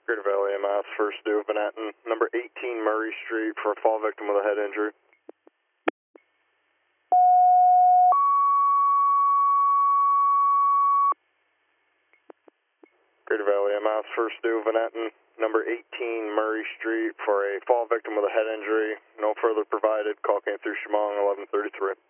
Greater Valley EMS, first due, Manhattan, number 18 Murray Street for a fall victim with a head injury. Greater Valley EMS, first due, Manhattan, number 18 Murray Street for a fall victim with a head injury. No further provided. Call came through Chemung 1133.